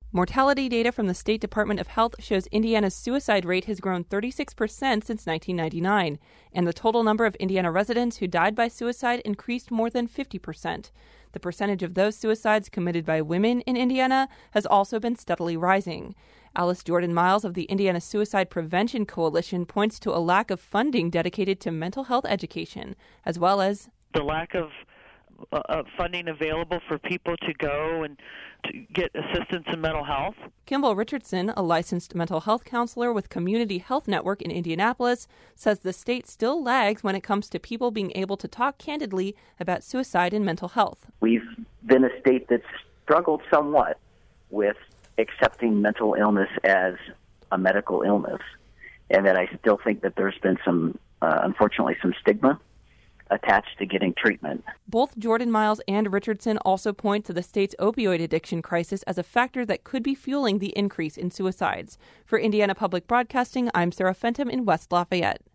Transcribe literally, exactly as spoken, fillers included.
Mortality data from the State Department of Health shows Indiana's suicide rate has grown thirty-six percent since nineteen ninety-nine, and the total number of Indiana residents who died by suicide increased more than fifty percent. The percentage of those suicides committed by women in Indiana has also been steadily rising. Alice Jordan Miles of the Indiana Suicide Prevention Coalition points to a lack of funding dedicated to mental health education, as well as the lack of uh, funding available for people to go and to get assistance in mental health. Kimball Richardson, a licensed mental health counselor with Community Health Network in Indianapolis, says the state still lags when it comes to people being able to talk candidly about suicide and mental health. We've been a state that's struggled somewhat with accepting mental illness as a medical illness, and that I still think that there's been some, uh, unfortunately, some stigma attached to getting treatment. Both Jordan Miles and Richardson also point to the state's opioid addiction crisis as a factor that could be fueling the increase in suicides. For Indiana Public Broadcasting, I'm Sarah Fenton in West Lafayette.